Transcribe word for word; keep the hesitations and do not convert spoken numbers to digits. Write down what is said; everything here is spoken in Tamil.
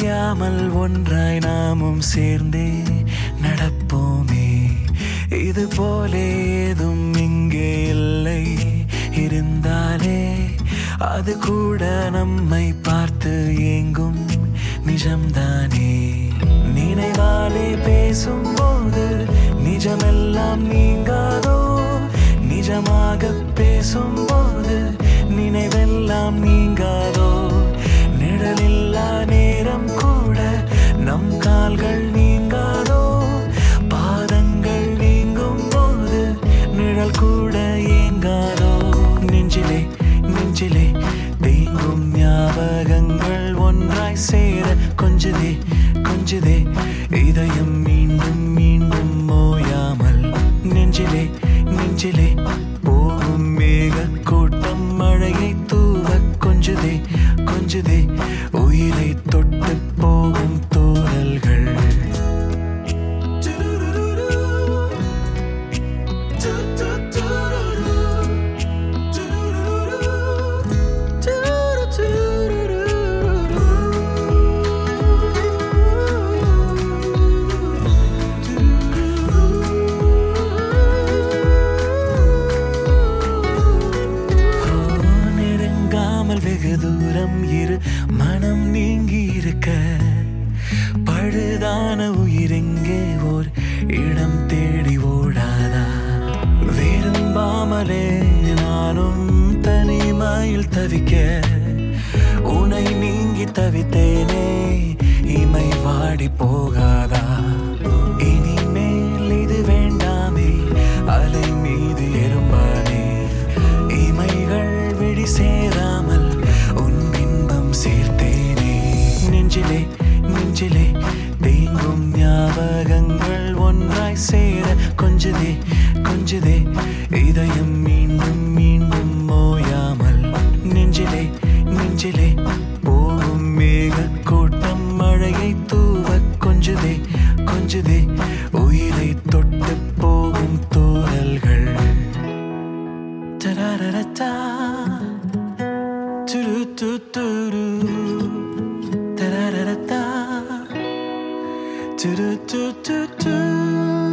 பிரியாமல் ஒன்றாய் நாமும் சேர்ந்தே நடப்போமே. இது போல ஏதும் இங்கே இல்லை, இருந்தாலே அது கூட நம்மை பார்த்து ஏங்கும் நிஜம்தானே. நினைவாலே பேசும்போது நிஜமெல்லாம் நீங்காதோ, நிஜமாக பேசும்போது நினைவெல்லாம் நீங்காதோ. நிழலில்லா நேரம் கூட நம் கால்கள் நீங்காதோ, பாதங்கள் நீங்கும் போது நிழல் கூட ஏங்காதோ. நெஞ்சிலே நெஞ்சிலே தேங்கும் ஞாபகங்கள் ஒன்றாய் சேர கொஞ்சதே கொஞ்சதே இதயம் மீண்டும் மீண்டும் ஓயாமல். நெஞ்சிலே நெஞ்சிலே போகும் மேக கூட்டம் மழையை தூவ கொஞ்சதே கொஞ்சதே உயிரை தொட்டு போகும் தூறல்கள். வெகு தூரம் இரு மனம் நீங்கி இருக்க, பழுதான உயிரெங்கே ஓர் இடம் தேடி ஓடாதா. விரும்பாமலே நானும் தனிமையில் தவிக்க, உனை நீங்கி தவித்தேனே இமை வாடி போகாதா. இனிமேல் இது வேண்டாமே அலை மீது எறும்பானே, இமைகள் விழி சேராமல் உன் பின்பம் சேர்த்தேனே. நெஞ்சிலே நெஞ்சிலே தேங்கும் ஞாபகங்கள் ஒன்றாய் சேர கொஞ்சதே கொஞ்சதே இதயம் மீண்டும் மீண்டும் ஓயாமல். நெஞ்சிலே நெஞ்சிலே போகும் மேக கூட்டம் மழையை தூவ கொஞ்சதே கொஞ்சதே உயிரை தொட்டு போகும் தூறல்கள். தரரரதா துரு துரு தரரரதா துரு துரு